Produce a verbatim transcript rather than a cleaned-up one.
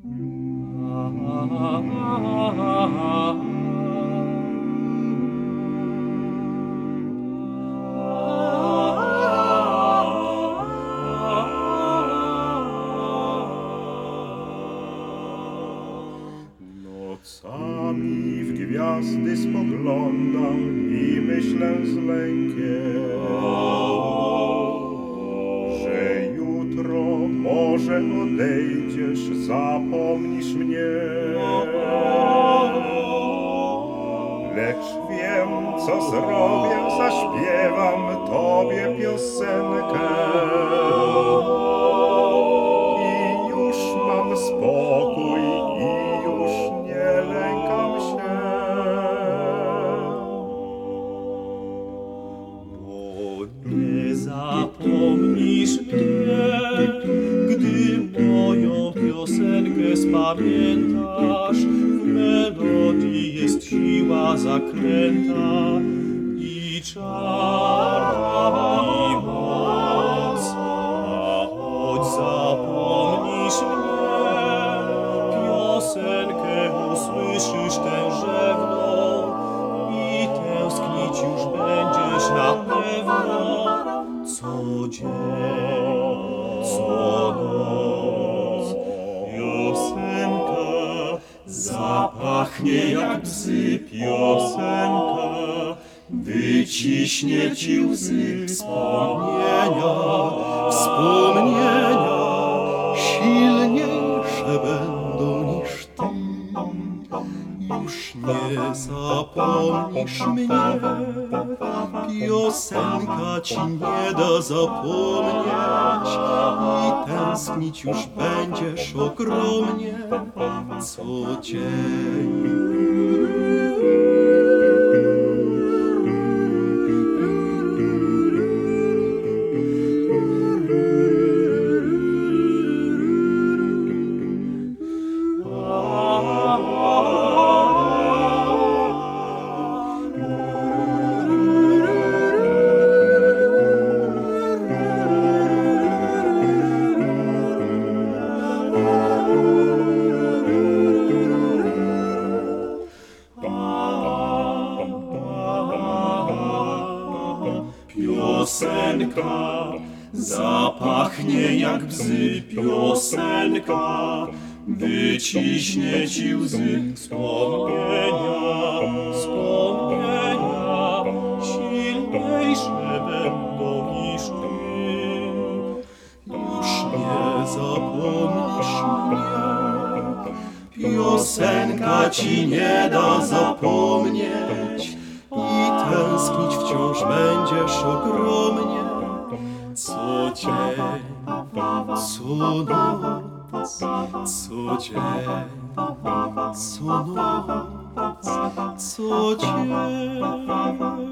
Nocami w gwiazdy spoglądam i myślę z lękiem, że jutro może odejdziesz, zapomnisz mnie. Lecz wiem, co zrobię, zaśpiewam Tobie piosenkę i już mam spokój i już nie lękam się. Bo nie zapomnisz mnie, gdy moją piosenkę spamiętasz. W melodii jest siła zakręta i czar i moc. A choć zapomnisz mnie, piosenkę usłyszysz tężewną i tęsknić już będziesz na pewno. Co dzień, co noc, piosenka zapachnie jak bzy, piosenka wyciśnie ci łzy. Wspomnienia, wspomnienia silniejsze będą niż ty. Już nie zapomnisz mnie, piosenka ci nie da zapomnieć i tęsknić już będziesz ogromnie co dzień. Piosenka zapachnie jak bzy, piosenka wyciśnie ci łzy. Wspomnienia, wspomnienia silniejsze będą niż ty. Już nie zapomnisz mnie, piosenka ci nie da zapomnieć i tęsknić wciąż będziesz ogromnie co dzień, co noc, co dzień, co noc, co dzień.